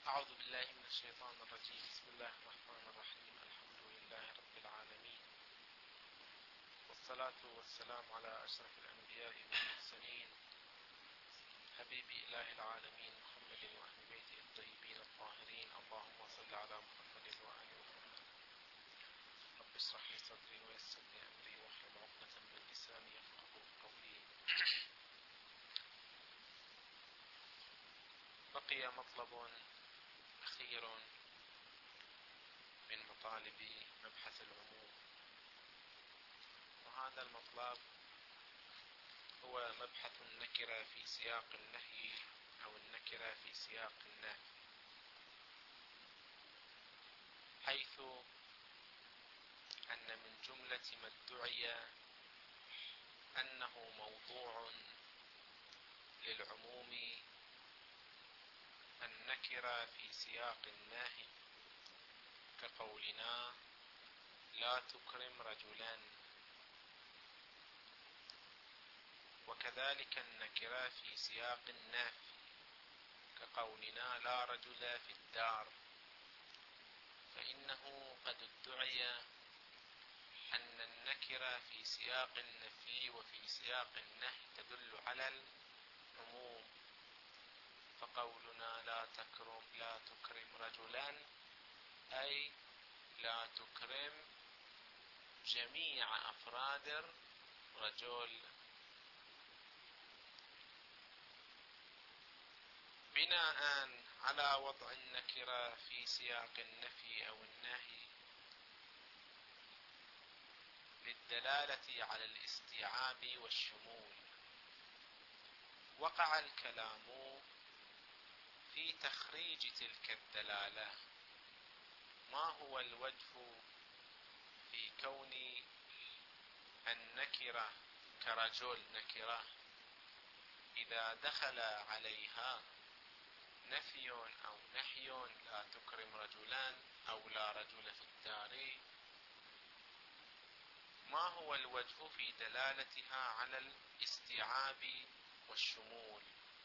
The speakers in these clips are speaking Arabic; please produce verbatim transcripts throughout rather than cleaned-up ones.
أعوذ بالله من الشيطان الرجيم. بسم الله الرحمن الرحيم. الحمد لله رب العالمين، والصلاة والسلام على أشرف الأنبياء والمرسلين، حبيب إله العالمين محمد وأهل بيته الطيبين الطاهرين. اللهم صل على محمد وآل محمد. رب اشرح لي صدري ويسر لي أمري واحلل عقدة من لساني يفقهوا قولي. بقي مطلب أخير من مطالب مبحث العموم، وهذا المطلب هو مبحث النكرة في سياق النهي أو النكرة في سياق النهي، حيث أن من جملة ما ادعي أنه موضوع للعموم النكرة في سياق النهي، كقولنا لا تكرم رجلا، وكذلك النكرة في سياق النفي كقولنا لا رجل في الدار. فإنه قد ادعي أن النكرة في سياق النفي وفي سياق النهي تدل على العموم، فقولنا لا تكرم لا تكرم رجلا أي لا تكرم جميع أفراد الرجل. بناء على وضع النكرة في سياق النفي أو النهي للدلالة على الاستيعاب والشمول، وقع الكلام في تخريج تلك الدلالة. ما هو الوجه في كون النكرة كرجل نكرة إذا دخل عليها نفي أو نحي، لا تكرم رجلان أو لا رجل في الدار؟ ما هو الوجه في دلالتها على الاستيعاب والشمول؟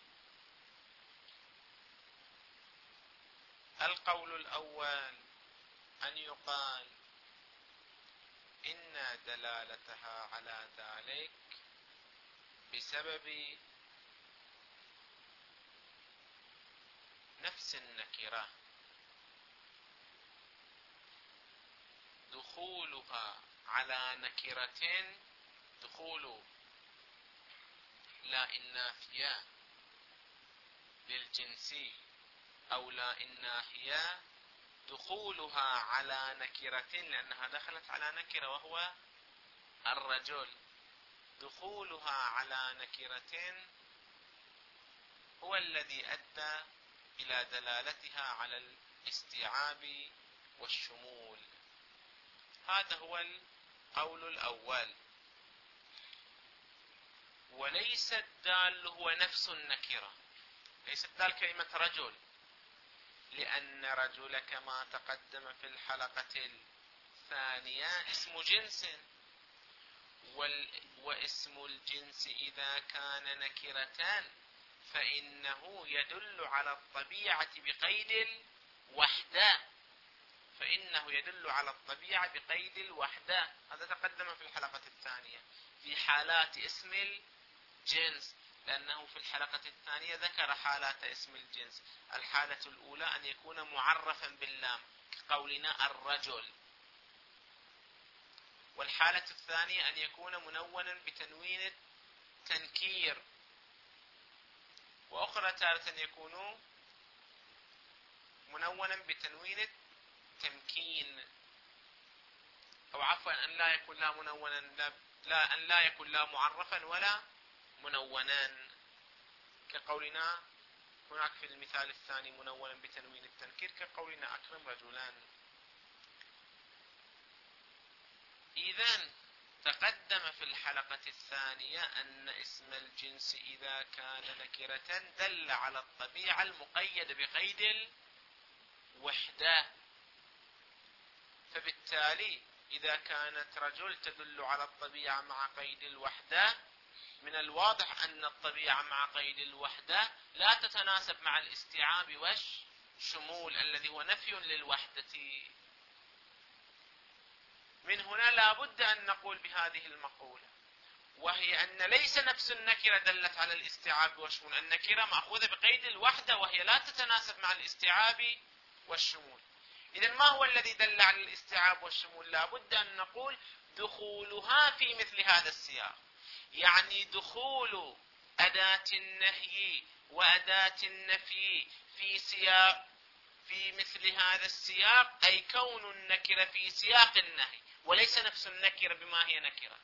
القول الأول أن يقال إن دلالتها على ذلك بسبب نفس النكرة، دخولها على نكرة، دخول لا النافية للجنس أو لا الناهية، دخولها على نكرة لأنها دخلت على نكرة وهو الرجل، دخولها على نكرة هو الذي أدى إلى دلالتها على الاستيعاب والشمول. هذا هو القول الأول. وليس الدال هو نفس النكرة، ليس الدال كلمة رجل، لأن رجل كما تقدم في الحلقة الثانية اسم جنس، واسم الجنس إذا كان نكرة فإنه يدل على الطبيعة بقيد الوحدة، فإنه يدل على الطبيعة بقيد الوحدة. هذا تقدم في الحلقة الثانية في حالات اسم الجنس، لأنه في الحلقة الثانية ذكر حالات اسم الجنس. الحالة الأولى أن يكون معرفا باللام كقولنا الرجل، والحالة الثانية أن يكون منونا بتنوين التنكير، وأخرى تارة يكون منونا بتنوين التمكين، أو عفوا أن لا يكون لا منونا لا, لا أن لا يكون لا معرفا ولا منونا، كقولنا هناك في المثال الثاني منونا بتنوين التنكير كقولنا أكرم رجلان. إذن تقدم في الحلقة الثانية أن اسم الجنس إذا كان نكرة دل على الطبيعة المقيدة بقيد الوحدة، فبالتالي إذا كانت رجل تدل على الطبيعة مع قيد الوحدة، من الواضح أن الطبيعة مع قيد الوحدة لا تتناسب مع الاستيعاب الشمول الذي هو نفي للوحدة. من هنا لا بد أن نقول بهذه المقولة، وهي أن ليس نفس النكرة دلت على الاستيعاب والشمول. النكرة مأخوذة بقيد الوحدة وهي لا تتناسب مع الاستيعاب والشمول. إذن ما هو الذي دل على الاستيعاب والشمول؟ لا بد أن نقول دخولها في مثل هذا السياق، يعني دخول أداة النهي وأداة النفي في سياق في مثل هذا السياق، أي كون النكرة في سياق النهي وليس نفس النكرة بما هي نكرة.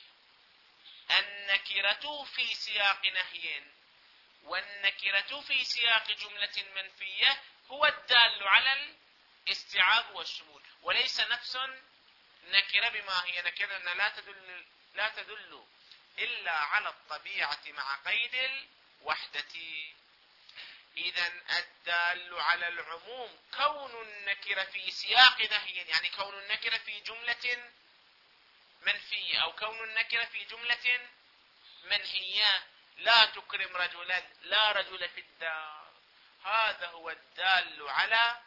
النكرة في سياق نهي والنكرة في سياق جملة منفية هو الدال على الاستيعاب والشمول، وليس نفس نكرة بما هي نكرة لا تدل لا تدل إلا على الطبيعة مع قيد الوحدة. إذن الدال على العموم كون النكرة في سياق نهي، يعني كون النكرة في جملة منفية أو كون النكرة في جملة منهية. لا تكرم رجلا، لا رجل في الدار، هذا هو الدال على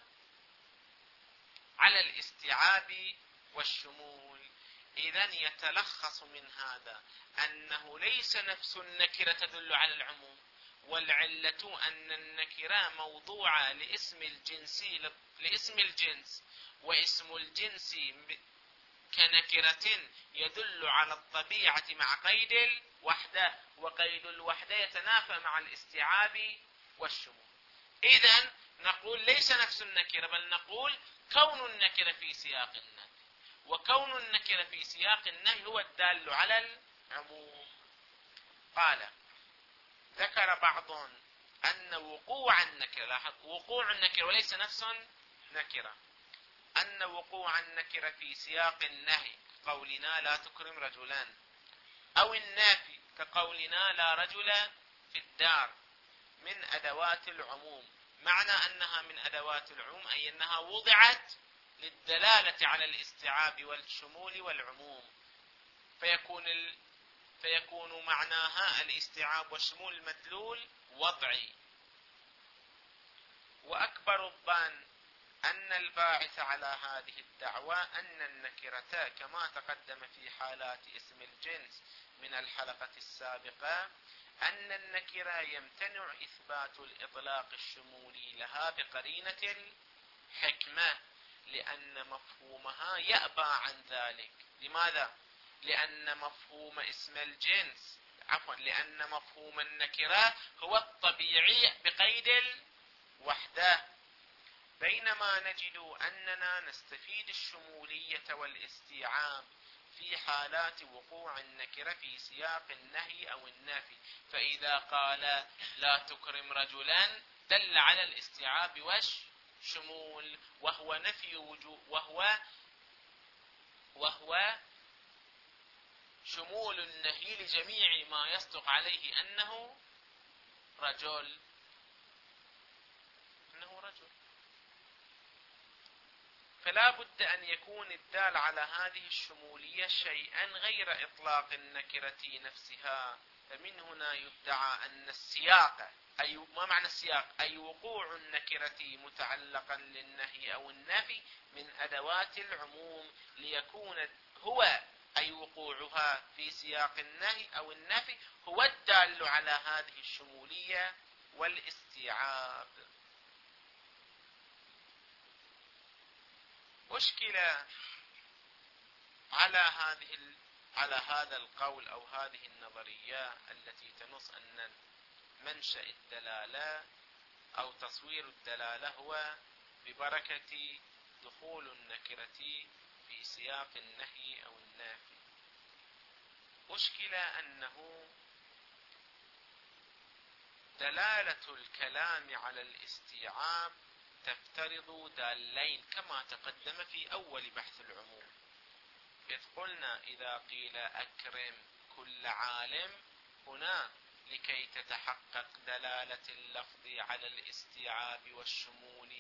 على الاستيعاب والشمول. إذن يتلخص من هذا أنه ليس نفس النكرة تدل على العموم، والعلة أن النكرة موضوعة لاسم الجنسي لاسم الجنس، واسم الجنس كنكرة يدل على الطبيعة مع قيد الوحدة، وقيد الوحدة يتنافى مع الاستيعاب والشمول. إذن نقول ليس نفس النكرة، بل نقول كون النكرة في سياق النهي، وكون النكرة في سياق النهي هو الدال على العموم. قال ذكر بعض أن وقوع النكرة، لاحظ وقوع النكرة وليس نفس نكرة، أن وقوع النكرة في سياق النهي كقولنا لا تكرم رجلان، أو النافي كقولنا لا رجل في الدار، من أدوات العموم. معنى أنها من أدوات العموم أي أنها وضعت للدلالة على الاستيعاب والشمول والعموم، فيكون ال... فيكون معناها الاستيعاب والشمول المدلول وضعي. وأكبر الظن أن الباعث على هذه الدعوة أن النكرة كما تقدم في حالات اسم الجنس من الحلقة السابقة، أن النكرة يمتنع إثبات الإطلاق الشمولي لها بقرينة الحكمة، لأن مفهومها يأبى عن ذلك. لماذا؟ لأن مفهوم اسم الجنس عفوا لأن مفهوم النكرة هو الطبيعي بقيد الوحدة، بينما نجد أننا نستفيد الشمولية والاستيعاب في حالات وقوع النكرة في سياق النهي أو النفي. فإذا قال لا تكرم رجلا دل على الاستيعاب والشمول، وهو نفي وجوب وهو وهو شمول النهي لجميع ما يصدق عليه أنه رجل أنه رجل فلا بد أن يكون الدال على هذه الشمولية شيئا غير إطلاق النكرة نفسها. فمن هنا يدعى أن السياق، أي ما معنى السياق؟ أي وقوع النكرة متعلقا للنهي أو النفي من أدوات العموم، ليكون هو أي وقوعها في سياق النهي أو النفي هو الدال على هذه الشمولية والاستيعاب. أشكل على هذه على هذا القول أو هذه النظرية التي تنص أن منشأ الدلالة أو تصوير الدلالة هو ببركة دخول النكرة في سياق النهي أو النافي. أشكل أنه دلالة الكلام على الاستيعاب تفترض دالين كما تقدم في أول بحث العموم، إذ قلنا إذا قيل أكرم كل عالم هنا لكي تتحقق دلالة اللفظ على الاستيعاب والشمول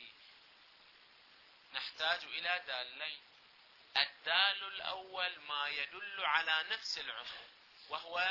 نحتاج إلى دالين. الدال الأول ما يدل على نفس العموم وهو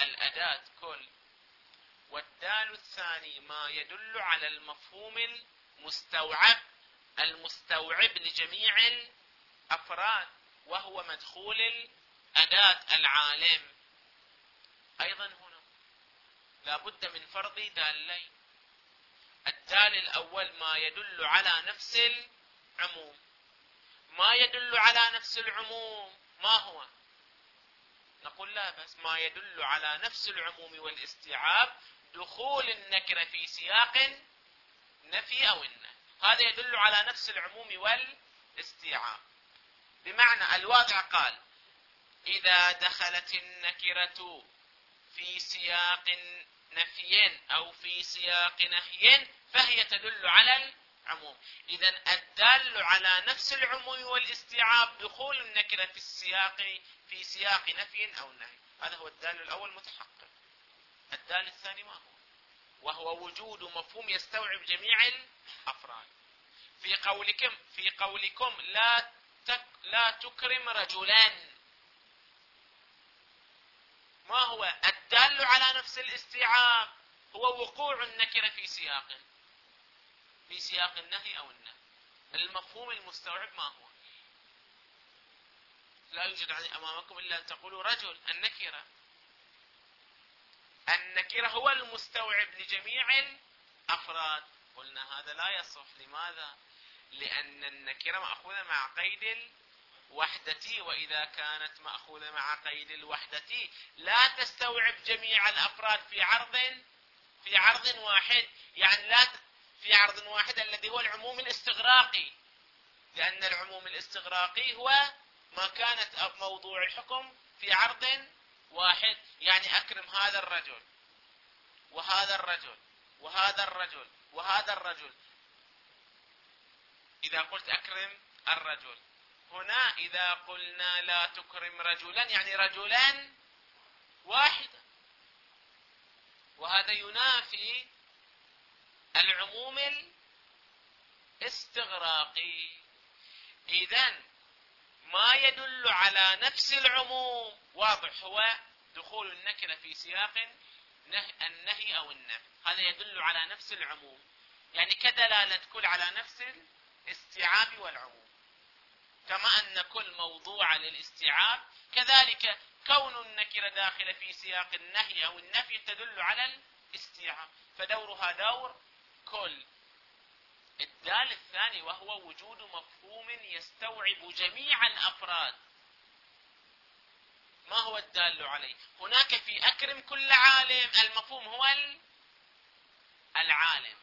الأداة كل، والدال الثاني ما يدل على المفهوم مستوعب المستوعب لجميع الأفراد، وهو مدخول الأداة العالم. أيضا هنا لا بد من فرض دالين. الدال الأول ما يدل على نفس العموم. ما يدل على نفس العموم ما هو؟ نقول لا بس ما يدل على نفس العموم والاستيعاب دخول النكرة في سياق نفي أو النهي، هذا يدل على نفس العموم والاستيعاب. بمعنى الواقع قال إذا دخلت النكرة في سياق نفي أو في سياق نهي فهي تدل على العموم. إذن الدال على نفس العموم والاستيعاب دخول النكرة في السياق في سياق نفي أو نهي، هذا هو الدال الأول متحقق. الدال الثاني ما هو؟ وهو وجود مفهوم يستوعب جميع الأفراد. في قولكم في قولكم لا تك لا تكرم رجلا، ما هو الدال على نفس الاستيعاب؟ هو وقوع النكرة في سياق في سياق النهي أو النهي. المفهوم المستوعب ما هو؟ لا يوجد أمامكم إلا أن تقولوا رجل. النكرة النكرة هو المستوعب لجميع الأفراد. قلنا هذا لا يصح. لماذا؟ لأن النكرة مأخوذة مع قيد الوحدة، وإذا كانت مأخوذة مع قيد الوحدة لا تستوعب جميع الأفراد في عرض في عرض واحد، يعني لا في عرض واحد الذي هو العموم الاستغراقي، لأن العموم الاستغراقي هو ما كانت موضوع الحكم في عرض واحد، يعني أكرم هذا الرجل وهذا الرجل وهذا الرجل وهذا الرجل. إذا قلت أكرم الرجل هنا، إذا قلنا لا تكرم رجلا يعني رجلا واحدا، وهذا ينافي العموم الاستغراقي. إذن ما يدل على نفس العموم واضح هو دخول النكرة في سياق النهي أو النفي، هذا يدل على نفس العموم، يعني كدلالة كل على نفس الاستيعاب والعموم. كما أن كل موضوع للاستيعاب كذلك كون النكرة داخلة في سياق النهي أو النفي تدل على الاستيعاب، فدورها دور كل. الدال الثاني وهو وجود مفهوم يستوعب جميع الأفراد. ما هو الدال عليه؟ هناك في أكرم كل عالم المفهوم هو العالم،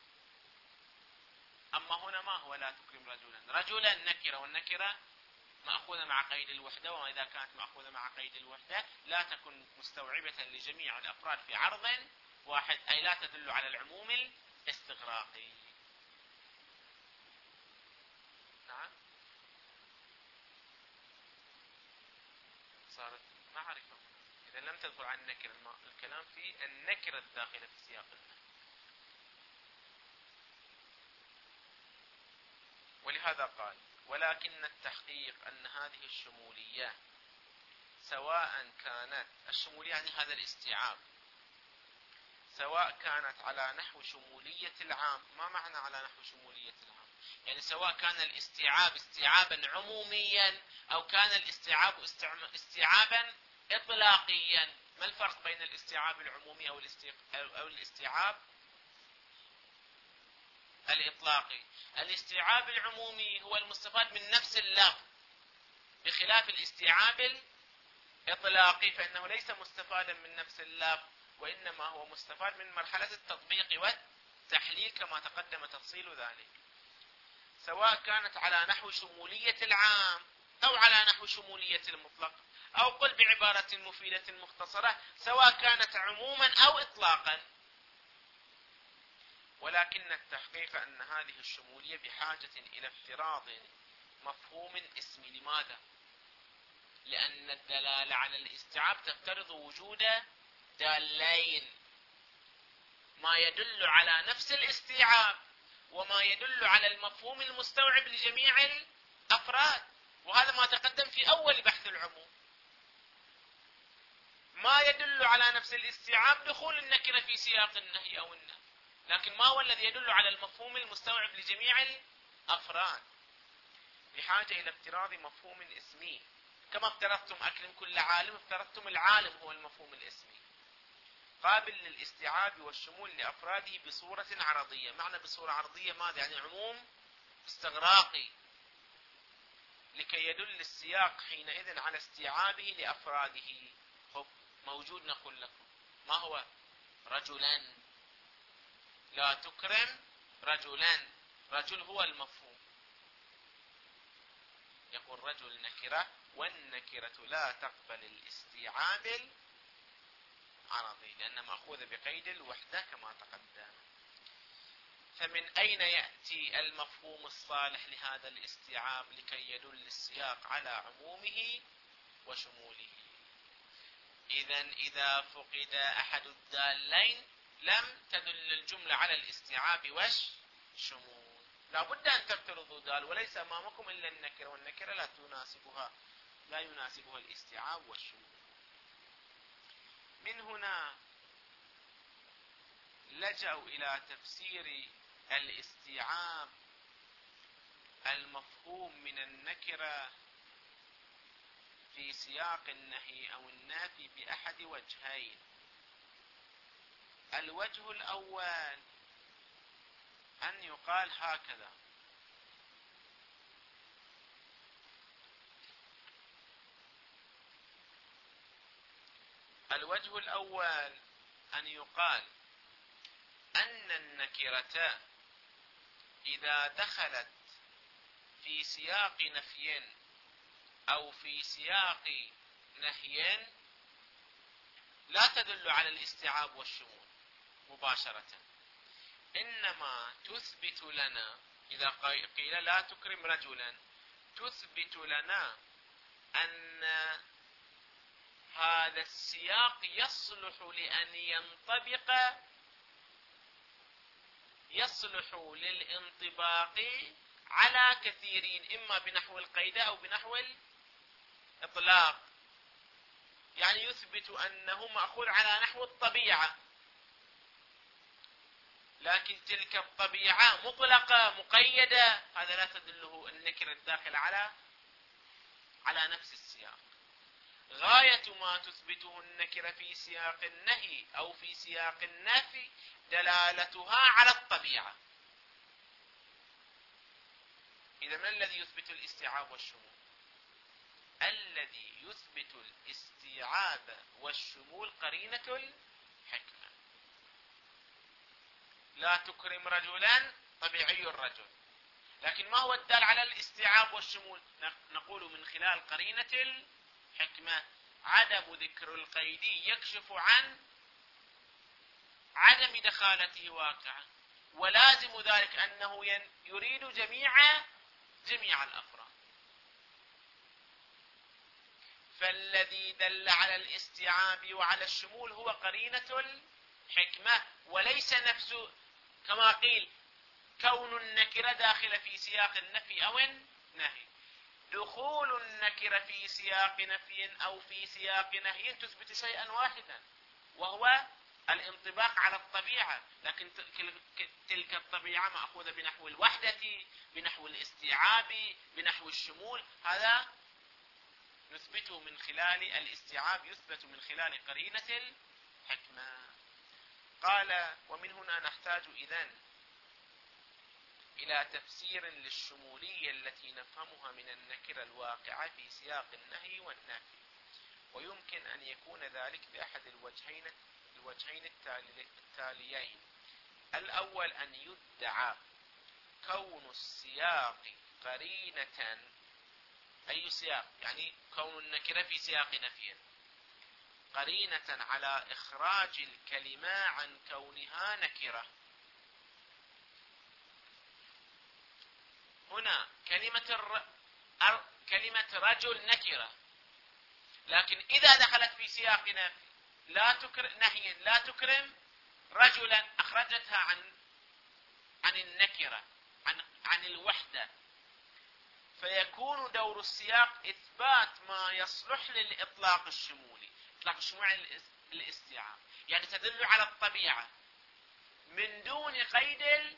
أما هنا ما هو لا تكرم رجلا؟ رجلا نكرة، والنكرة مأخوذة مع قيد الوحدة، وإذا كانت مأخوذة مع قيد الوحدة لا تكون مستوعبة لجميع الأفراد في عرض واحد، أي لا تدل على العموم الاستغراقي. نعم، صارت معرفة. إذا لم تدخل عن النكرة، الكلام في النكرة الداخلة في سياق النهي. ولهذا قال ولكن التحقيق أن هذه الشمولية سواء كانت الشمولية يعني هذا الاستيعاب، سواء كانت على نحو شمولية العام. ما معنى على نحو شمولية العام؟ يعني سواء كان الاستيعاب استيعابا عموميا أو كان الاستيعاب استيعابا إطلاقيا. ما الفرق بين الاستيعاب العمومي أو الاستيعاب الإطلاقي؟ الاستيعاب العمومي هو المستفاد من نفس اللفظ، بخلاف الاستيعاب الإطلاقي فإنه ليس مستفادا من نفس اللفظ، وإنما هو مستفاد من مرحلة التطبيق والتحليل كما تقدم تفصيل ذلك. سواء كانت على نحو شمولية العام أو على نحو شمولية المطلق، أو قل بعبارة مفيدة مختصرة سواء كانت عموما أو إطلاقا. ولكن التحقيق أن هذه الشمولية بحاجة إلى افتراض مفهوم اسمي. لماذا؟ لأن الدلالة على الاستيعاب تفترض وجود دالين، ما يدل على نفس الاستيعاب وما يدل على المفهوم المستوعب لجميع الأفراد، وهذا ما تقدم في أول بحث العموم. ما يدل على نفس الاستيعاب دخول النكرة في سياق النهي أو النفي، لكن ما هو الذي يدل على المفهوم المستوعب لجميع الأفراد؟ بحاجة إلى افتراض مفهوم اسمي، كما افترضتم أكرم كل عالم، افترضتم العالم هو المفهوم الاسمي، قابل للاستيعاب والشمول لأفراده بصورة عرضية. معنى بصورة عرضية ماذا؟ يعني عموم استغراقي، لكي يدل السياق حينئذ على استيعابه لأفراده. خب موجود، نقول لكم ما هو؟ رجلا، لا تكرم رجلا، رجل هو المفهوم. يقول رجل نكرة، والنكرة لا تقبل الاستيعاب العرضي لأنها مأخوذة بقيد الوحدة كما تقدم. فمن أين يأتي المفهوم الصالح لهذا الاستيعاب لكي يدل السياق على عمومه وشموله؟ إذن إذا فقد أحد الدالين لم تدل الجملة على الاستيعاب والشمول. لا بد أن تفترضوا دال، وليس أمامكم إلا النكرة، والنكرة لا تناسبها لا يناسبها الاستيعاب والشمول. من هنا لجأوا إلى تفسير الاستيعاب المفهوم من النكرة في سياق النهي أو النافي بأحد وجهين. الوجه الأول أن يقال هكذا: الوجه الأول أن يقال أن النكرة إذا دخلت في سياق نفي أو في سياق نهي لا تدل على الاستيعاب والشمول مباشرة، إنما تثبت لنا إذا قيل لا تكرم رجلا، تثبت لنا أن هذا السياق يصلح لأن ينطبق يصلح للانطباق على كثيرين، إما بنحو القيد أو بنحو الإطلاق. يعني يثبت أنه مأخوذ على نحو الطبيعة، لكن تلك الطبيعة مطلقة مقيدة، هذا لا تدله النكرة الداخل على على نفس السياق. غاية ما تثبته النكرة في سياق النهي أو في سياق النفي دلالتها على الطبيعة. إذا من الذي يثبت الاستيعاب والشمول؟ الذي يثبت الاستيعاب والشمول قرينة الحكمة. لا تكرم رجلا طبيعي الرجل، لكن ما هو الدال على الاستيعاب والشمول؟ نقول من خلال قرينة الحكمة. عدم ذكر القيد يكشف عن عدم دخالته واقعا، ولازم ذلك أنه يريد جميع جميع الأفراد. فالذي دل على الاستيعاب وعلى الشمول هو قرينة الحكمة، وليس نفس كما قيل كون النكرة داخلة في سياق النفي أو النهي. دخول النكرة في سياق نفي أو في سياق نهي تثبت شيئا واحدا، وهو الانطباق على الطبيعة، لكن تلك الطبيعة مأخوذة بنحو الوحدة، بنحو الاستيعاب، بنحو الشمول. هذا نثبته من خلال الاستيعاب، يثبت من خلال قرينة الحكمة. قال: ومن هنا نحتاج إذن إلى تفسير للشمولية التي نفهمها من النكرة الواقعة في سياق النهي والنفي، ويمكن أن يكون ذلك بأحد الوجهين الوجهين التاليين. الأول أن يدعى كون السياق قرينة. أي سياق؟ يعني كون النكرة في سياق نفي قرينة على إخراج الكلمة عن كونها نكرة. هنا كلمة الر... أر... كلمة رجل نكرة، لكن إذا دخلت في سياق نفي لا تكرم نهي لا تكرم رجلا، أخرجتها عن عن النكرة، عن عن الوحدة. فيكون دور السياق إثبات ما يصلح للإطلاق الشمولي، إطلاق الشمولي الاستيعاب، يعني تدل على الطبيعة من دون قيد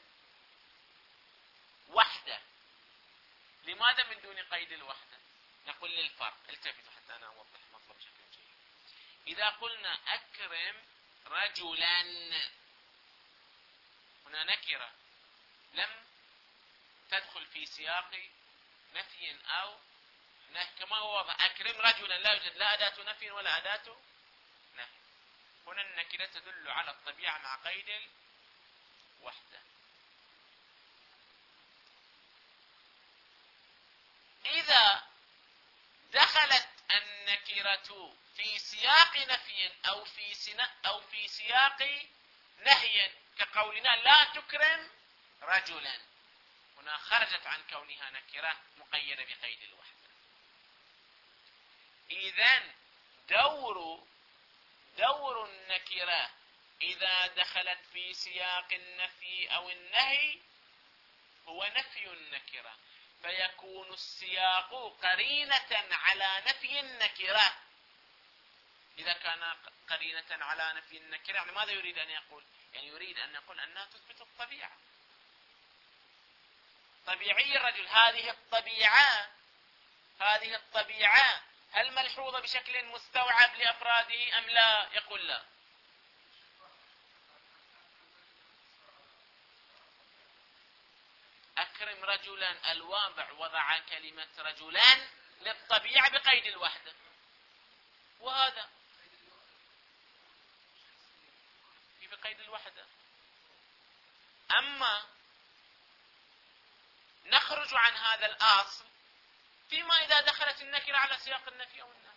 الوحدة. لماذا من دون قيد الوحدة؟ نقول للفرق. التفتوا حتى أنا أوضح المطلب بشكل جيد. إذا قلنا أكرم رجلا، هنا نكرة لم تدخل في سياق نفي أو نهي، كما هو واضح أكرم رجلا لا يوجد لا أداة نفي ولا أداة نهي. هنا النكرة تدل على الطبيعة مع قيد الوحدة. إذا دخلت النكرة في سياق نفي أو في سنا أو في سياق نهي كقولنا لا تكرم رجلا، هنا خرجت عن كونها نكرة مقيدة بقيد الوحدة. إذن دور دور النكرة إذا دخلت في سياق النفي أو النهي هو نفي النكرة، فيكون السياق قرينة على نفي النكرة. إذا كان قرينة على نفي النكرة يعني ماذا يريد أن يقول؟ يعني يريد أن يقول أنها تثبت الطبيعة، طبيعي الرجل. هذه الطبيعة هذه الطبيعة هل ملحوظة بشكل مستوعب لأفراده أم لا؟ يقول لا. أكرم رجلا الواضع وضع كلمة رجلان للطبيعة بقيد الوحدة، وهذا في بقيد الوحدة. أما نخرج عن هذا الأصل فيما إذا دخلت النكرة على سياق النفي أو النهي،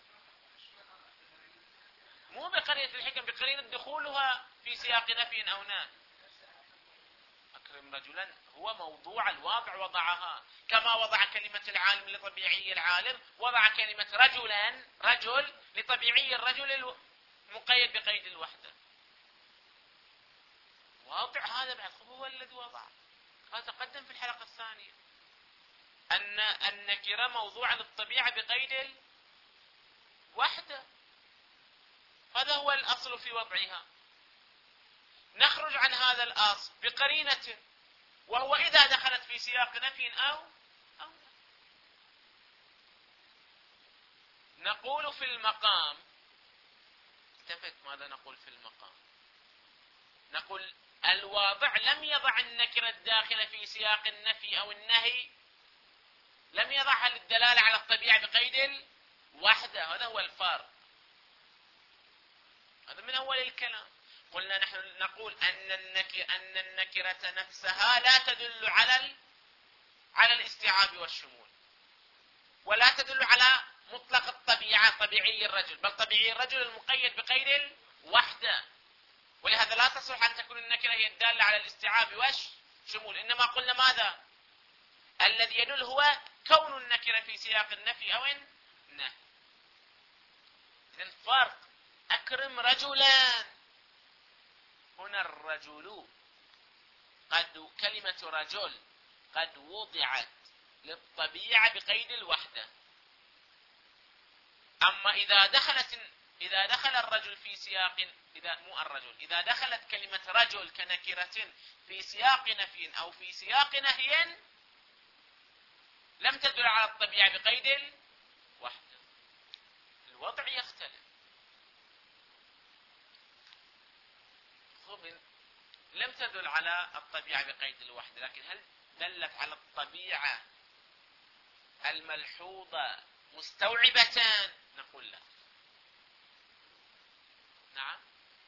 مو بقرينة الحكم، بقرينة دخولها في سياق نفي أو نهي. أكرم رجلا هو موضوع الواضع وضعها، كما وضع كلمة العالم لطبيعي العالم، وضع كلمة رجلا رجل لطبيعي الرجل المقيد بقيد الوحدة. واضع هذا بعد هو الذي وضع، هذا تقدم في الحلقة الثانية أن النكرة موضوعة للطبيعة بقيد الوحدة، هذا هو الأصل في وضعها. نخرج عن هذا الأصل بقرينة، وهو إذا دخلت في سياق نفي أو أو نقول في المقام. التفت ماذا نقول في المقام؟ نقول الواضع لم يضع النكرة الداخلة في سياق النفي أو النهي، لم يضعها للدلالة على الطبيعة بقيد الوحدة. هذا هو الفارق، هذا من أول الكلام. قلنا نحن نقول أن النكرة أن النكرة نفسها لا تدل على على الاستيعاب والشمول، ولا تدل على مطلق الطبيعة طبيعي الرجل، بل طبيعي الرجل المقيد بقيد الوحدة، ولهذا لا تصلح أن تكون النكرة هي الدالة على الاستيعاب والشمول. إنما قلنا ماذا؟ الذي يدل هو كون النكرة في سياق النفي أو النهي. إذن فرق. أكرم رجلا، هنا الرجل قد كلمة رجل قد وضعت للطبيعة بقيد الوحدة. أما إذا دخلت إذا دخل الرجل في سياق إذا مو الرجل إذا دخلت كلمة رجل كنكرة في سياق نفي أو في سياق نهي لم تدل على الطبيعة بقيد الوحدة، الوضع يختلف. لم تدل على الطبيعة بقيد الوحدة، لكن هل دلت على الطبيعة الملحوظة مستوعبة؟ نقول لا. نعم،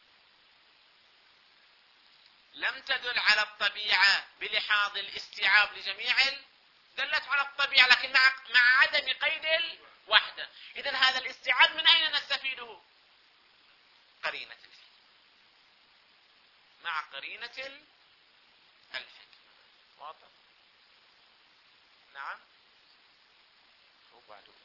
لم تدل على الطبيعة بلحاظ الاستيعاب لجميع، دلت على الطبيعة لكن مع مع عدم قيد الوحدة. إذن هذا الاستيعاب من أين نستفيده؟ قرينة الحكمة، مع قرينة الحكمة. واضح؟ نعم. وبعده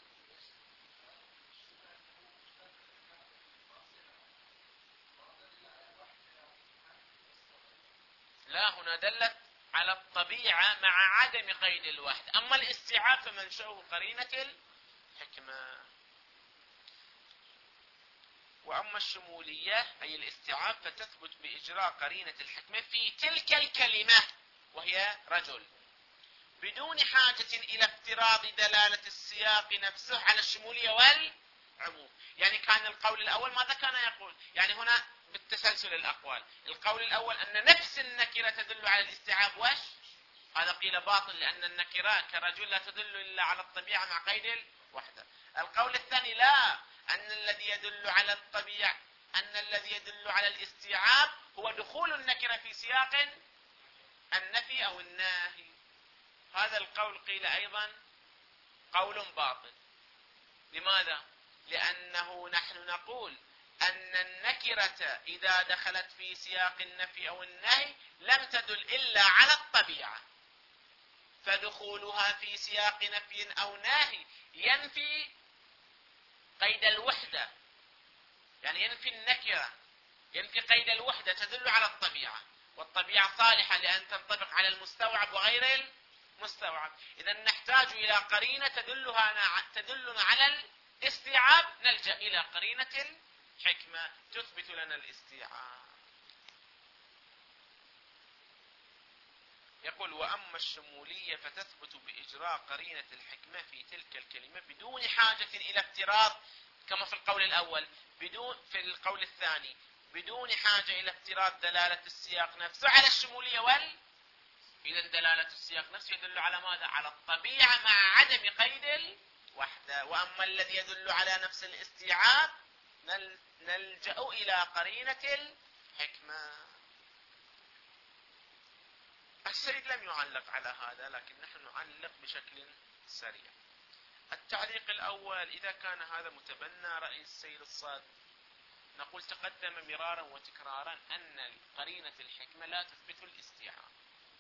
لا، هنا دلت على الطبيعة مع عدم قيد الوحدة. أما الاستيعاب فمنشأه قرينة الحكمة. وأما الشمولية أي الاستيعاب فتثبت بإجراء قرينة الحكمة في تلك الكلمة وهي رجل، بدون حاجة إلى افتراض دلالة السياق نفسه على الشمولية والعموم. يعني كان القول الأول ماذا كان يقول؟ يعني هنا بالتسلسل الأقوال، القول الأول أن نفس النكرة تدل على الاستيعاب وش؟ هذا قيل باطل، لأن النكرة كرجل لا تدل إلا على الطبيعة مع قيد الوحدة. القول الثاني لا، أن الذي يدل على الطبيعة أن الذي يدل على الاستيعاب هو دخول النكرة في سياق النفي أو الناهي. هذا القول قيل أيضا قول باطل. لماذا؟ لأنه نحن نقول أن النكرة إذا دخلت في سياق النفي أو النهي لم تدل إلا على الطبيعة، فدخولها في سياق نفي أو نهي ينفي قيد الوحدة، يعني ينفي النكرة، ينفي قيد الوحدة تدل على الطبيعة، والطبيعة صالحة لأن تنطبق على المستوعب وغير المستوعب. إذا نحتاج إلى قرينة تدلها تدلنا على الاستيعاب، نلجأ إلى قرينة الحكمة تثبت لنا الاستيعاب. يقول وأما الشمولية فتثبت بإجراء قرينة الحكمة في تلك الكلمة بدون حاجة إلى افتراض، كما في القول الأول، بدون في القول الثاني بدون حاجة إلى افتراض دلالة السياق نفسه على الشمولية وال إذا دلالة السياق نفسه يدل على ماذا؟ على الطبيعة مع عدم قيد الوحدة. وأما الذي يدل على نفس الاستيعاب نلجأ إلى قرينة الحكمة. السيد لم يعلق على هذا، لكن نحن نعلق بشكل سريع. التعليق الأول: إذا كان هذا متبنى رأي السيد الصادق، نقول تقدم مرارا وتكرارا أن قرينة الحكمة لا تثبت الاستيعاب.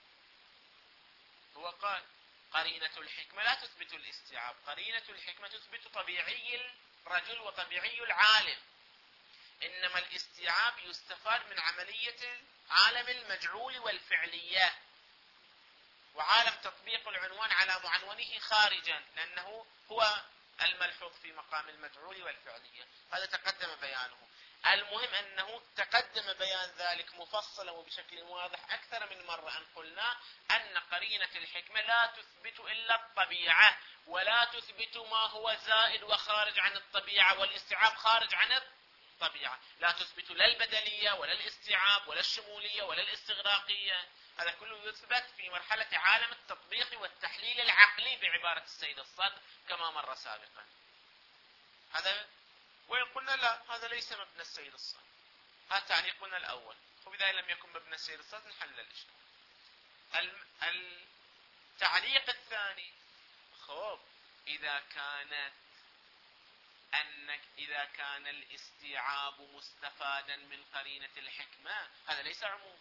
هو قال قرينة الحكمة لا تثبت الاستيعاب، قرينة الحكمة تثبت طبيعي الرجل وطبيعي العالم، إنما الاستيعاب يستفاد من عملية عالم المجعول والفعلية، وعالم تطبيق العنوان على معنونه خارجا، لأنه هو الملحوظ في مقام المجعول والفعلية. هذا تقدم بيانه. المهم أنه تقدم بيان ذلك مفصلا وبشكل واضح أكثر من مرة، أن قلنا أن قرينة الحكمة لا تثبت إلا الطبيعة، ولا تثبت ما هو زائد وخارج عن الطبيعة، والاستيعاب خارج عن الطبيعة. لا تثبت لا البدلية ولا الاستيعاب ولا الشمولية ولا الاستغراقية. هذا كله يثبت في مرحلة عالم التطبيق والتحليل العقلي بعبارة السيد الصدر كما مر سابقا. هذا وإن قلنا لا، هذا ليس مبنى السيد الصدر. هذا تعليقنا الأول. وإذا لم يكن مبنى السيد الصدر نحل الإشكال. التعليق الثاني: خب إذا كانت أنك إذا كان الاستيعاب مستفادا من قرينة الحكمة، هذا ليس عموم،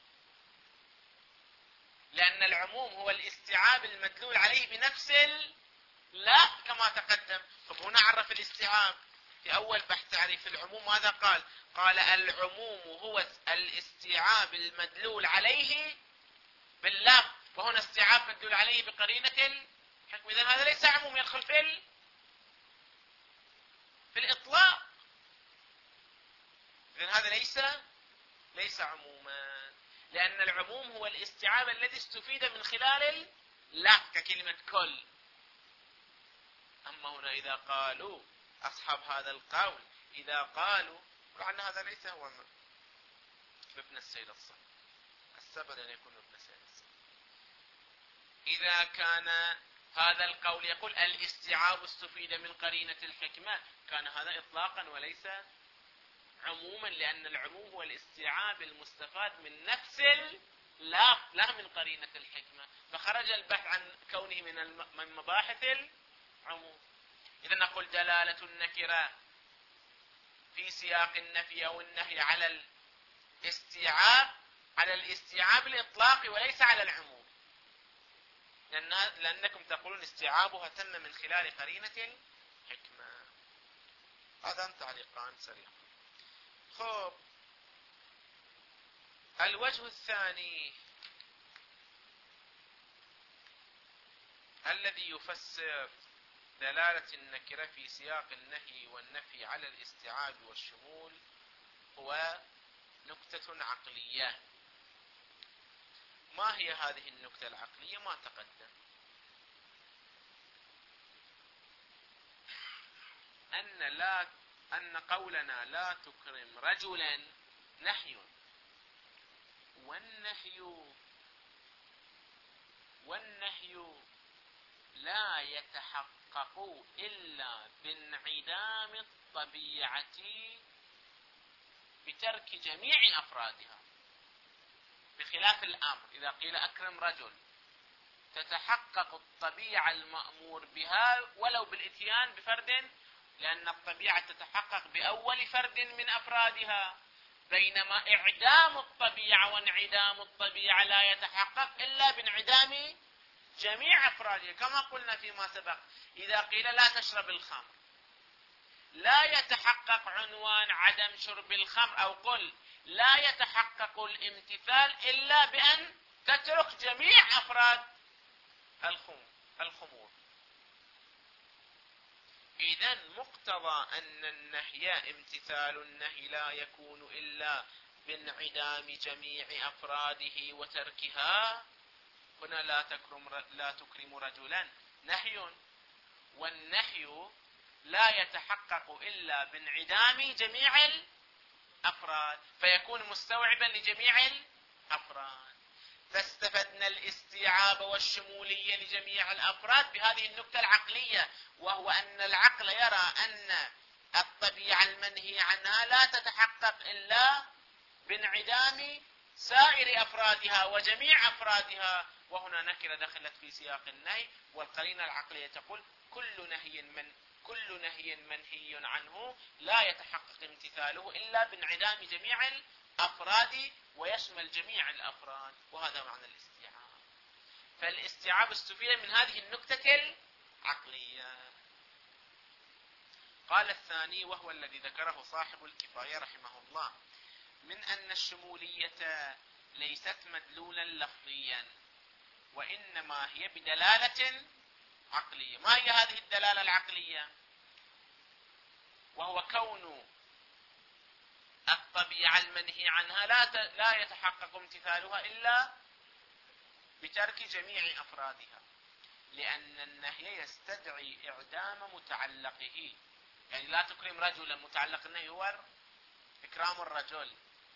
لأن العموم هو الاستيعاب المدلول عليه بنفس لا كما تقدم. فهنا عرف الاستيعاب في أول بحث تعريف العموم. ماذا قال؟ قال العموم هو الاستيعاب المدلول عليه باللفظ، وهنا استيعاب مدلول عليه بقرينة الحكمة. إذن هذا ليس عموم، يدخل في في الإطلاق. إذن هذا ليس ليس عموما، لأن العموم هو الاستيعاب الذي استفيد من خلال لا ككلمة كل. أما هنا إذا قالوا أصحاب هذا القول، إذا قالوا أن هذا ليس هو مبنى السيد الصدر، السبب أن يكون مبنى السيد الصدر. إذا كان هذا القول يقول الاستيعاب استفيد من قرينة الحكمة، كان هذا إطلاقا وليس عموما، لأن العموم هو الاستيعاب المستفاد من نفس لا لا من قرينة الحكمة، فخرج البحث عن كونه من من مباحث العموم. إذا نقول دلالة النكرة في سياق النفي أو النهي على الاستيعاب على الاستيعاب الإطلاقي وليس على العموم، لأن لأنكم تقولون استيعابها تم من خلال قرينة الحكمة. هذا تعليقان سريع. خب الوجه الثاني الذي يفسر دلالة النكرة في سياق النهي والنفي على الاستيعاب والشمول هو نكتة عقلية. ما هي هذه النكتة العقلية؟ ما تقدم أن لا أن قولنا لا تكرم رجلا نهي، والنهي والنهي لا يتحقق إلا بانعدام الطبيعة بترك جميع أفرادها، بخلاف الأمر. إذا قيل أكرم رجل تتحقق الطبيعة المأمور بها ولو بالإتيان بفرد، لأن الطبيعة تتحقق بأول فرد من أفرادها، بينما إعدام الطبيعة وانعدام الطبيعة لا يتحقق إلا بانعدام جميع أفرادها. كما قلنا فيما سبق، إذا قيل لا تشرب الخمر لا يتحقق عنوان عدم شرب الخمر، أو قل لا يتحقق الامتثال إلا بأن تترك جميع أفراد الخمور. إذن مقتضى أن النهي امتثال النهي لا يكون إلا بانعدام جميع أفراده وتركها. هنا لا تكرم لا تكرم رجلا نهي، والنهي لا يتحقق إلا بانعدام جميع الأفراد، فيكون مستوعبا لجميع الأفراد. فاستفدنا الاستيعاب والشمولية لجميع الأفراد بهذه النكتة العقلية، وهو أن العقل يرى أن الطبيعة المنهي عنها لا تتحقق إلا بانعدام سائر أفرادها وجميع أفرادها، وهنا نكرة دخلت في سياق النهي، والقرينة العقلية تقول كل نهي من كل نهي منهي عنه لا يتحقق امتثاله إلا بانعدام جميع الأفراد ويشمل جميع الأفراد، وهذا معنى الاستيعاب. فالاستيعاب استفيد من هذه النكتة العقلية. قال الثاني وهو الذي ذكره صاحب الكفاية رحمه الله، من أن الشمولية ليست مدلولا لفظيا، وإنما هي بدلالة عقلية. ما هي هذه الدلالة العقلية؟ وهو كون الطبيعة المنهي عنها لا لا يتحقق امتثالها إلا بترك جميع أفرادها، لأن النهي يستدعي إعدام متعلقه. يعني لا تكرم رجلا، متعلق النهي هو إكرام الرجل،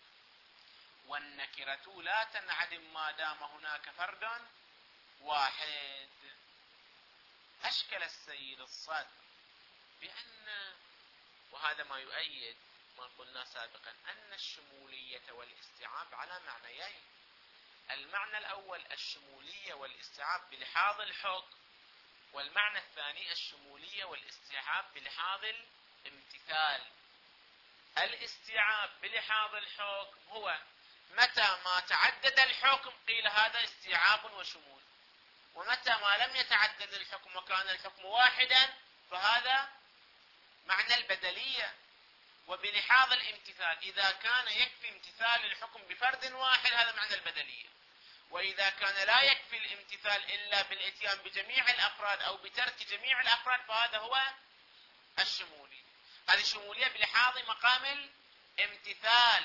والنكرة لا تنعدم ما دام هناك فرد واحد. أشكل السيد الصدر بأن، وهذا ما يؤيد ما قلنا سابقا، أن الشمولية والاستيعاب على معنيين. المعنى الأول الشمولية والاستيعاب بلحاظ الحكم، والمعنى الثاني الشمولية والاستيعاب بلحاظ الامتثال. الاستيعاب بلحاظ الحكم هو متى ما تعدد الحكم قيل هذا استيعاب وشمول، ومتى ما لم يتعدد الحكم وكان الحكم واحدا فهذا معنى البدلية. وبلحاظ الامتثال إذا كان يكفي امتثال الحكم بفرد واحد هذا معنى البدلية، وإذا كان لا يكفي الامتثال إلا بالإتيان بجميع الأفراد أو بترك جميع الأفراد فهذا هو الشمولي. هذه الشمولية بلحاظ مقام الامتثال.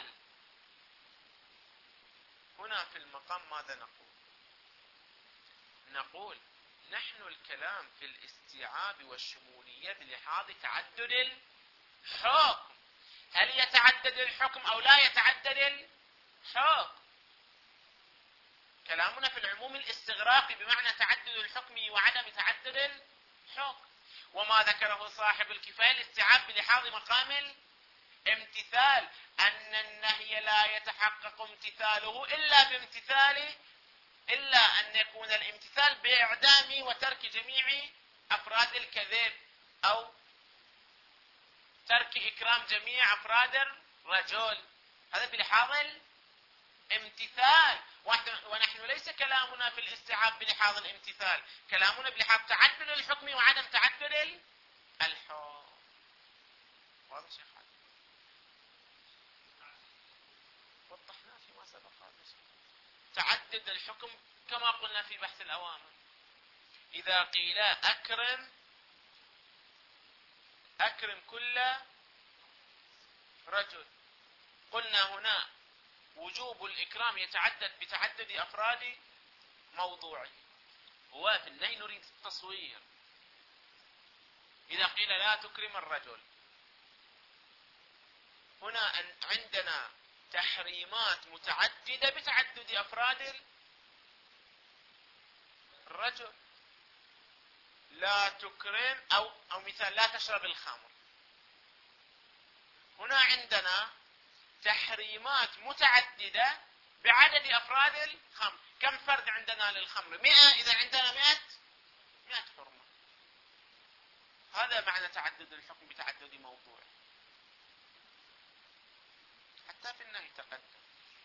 هنا في المقام ماذا نقول؟ نقول نحن الكلام في الاستيعاب والشمولية بلحاظ تعدد الحكم. هل يتعدد الحكم أو لا يتعدد الحكم؟ كلامنا في العموم الاستغراقي بمعنى تعدد الحكم وعدم تعدد الحكم. وما ذكره صاحب الكفاية الاستيعاب بلحاظ مقام الامتثال، أن النهي لا يتحقق امتثاله إلا بامتثال إلا أن يكون الامتثال بإعدام وترك جميع أفراد الكذب، أو ترك إكرام جميع أفراد الرجل. هذا بلحاظ الامتثال، ونحن ليس كلامنا في الاستيعاب بلحاظ الامتثال، كلامنا بلحاظ تعدد الحكم وعدم تعدد الحكم. واضح شيخ حاج؟ وضحنا فيما سبق هذا الشيء. تعدد الحكم كما قلنا في بحث الأوامر، إذا قيل أكرم أكرم كل رجل، قلنا هنا وجوب الإكرام يتعدد بتعدد أفراد موضوعه. هو في النهي نريد التصوير. إذا قيل لا تكرم الرجل، هنا عندنا تحريمات متعددة بتعدد أفراد الرجل. لا تكرم أو أو مثال لا تشرب الخمر. هنا عندنا تحريمات متعددة بعدد أفراد الخمر. كم فرد عندنا للخمر؟ مئة. إذا عندنا مئة مئة حرمة. هذا معنى تعدد الحكم بتعدد موضوع. حتى في النهي تقدم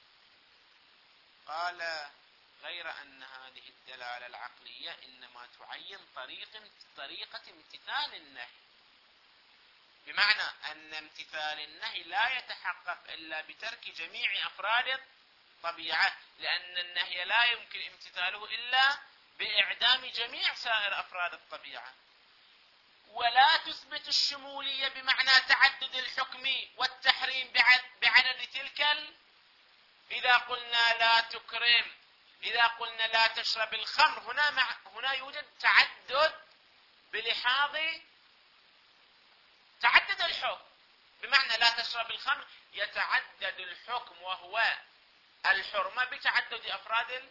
قال غير أن هذه الدلالة العقلية إنما تعين طريق طريقة امتثال النهي، بمعنى أن امتثال النهي لا يتحقق إلا بترك جميع أفراد الطبيعة، لأن النهي لا يمكن امتثاله إلا بإعدام جميع سائر أفراد الطبيعة. ولا تثبت الشمولية بمعنى تعدد الحكم والتحريم بعدد تلك ال... إذا قلنا لا تكرم، إذا قلنا لا تشرب الخمر، هنا مع... هنا يوجد تعدد بلحاظ تعدد الحكم. بمعنى لا تشرب الخمر يتعدد الحكم وهو الحرمة بتعدد أفراد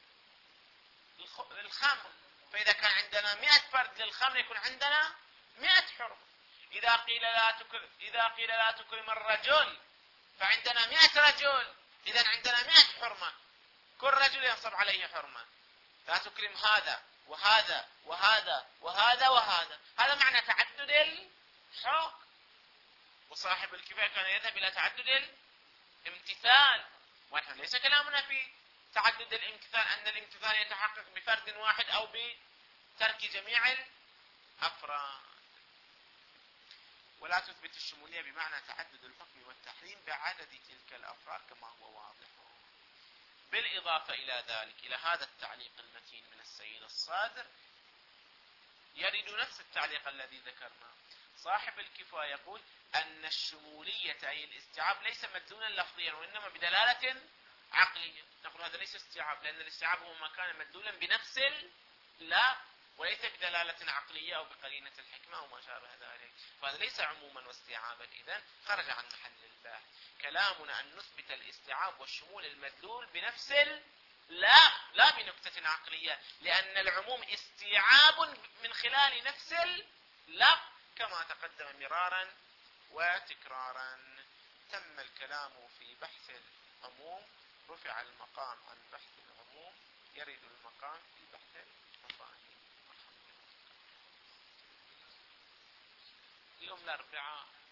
الخمر. فإذا كان عندنا مئة فرد للخمر يكون عندنا مئة حرمة. إذا قيل لا تكرم إذا قيل لا تكرم الرجل فعندنا مئة رجل، إذا عندنا مئة حرمة، كل رجل ينصب عليه حرمة. لا تكرم هذا وهذا وهذا وهذا وهذا. هذا معنى تعدد الحكم. وصاحب الكفاية كان يذهب إلى تعدد الامتثال، ونحن ليس كلامنا في تعدد الامتثال أن الامتثال يتحقق بفرد واحد أو بترك جميع الأفراد. ولا تثبت الشمولية بمعنى تعدد الحكم والتحريم بعدد تلك الأفراد كما هو واضح. بالإضافة إلى ذلك، إلى هذا التعليق المتين من السيد الصادر يرد نفس التعليق الذي ذكرناه. صاحب الكفاية يقول أن الشمولية أي الاستيعاب ليس مدلولا لفظيا وإنما بدلالة عقلية. نقول هذا ليس استيعاب، لأن الاستيعاب هو ما كان مدلولا بنفس لا وليس بدلالة عقلية أو بقرينة الحكمة أو ما شابه ذلك. فهذا ليس عموما واستيعابا، إذن خرج عن محل البحث. كلامنا أن نثبت الاستيعاب والشمول المدلول بنفس لا لا بنكتة عقلية، لأن العموم استيعاب من خلال نفس لا كما تقدم مرارا وتكرارا. تم الكلام في بحث العموم، رفع المقام عن بحث العموم، يرد المقام في بحث المفاهيم. اليوم الأربعاء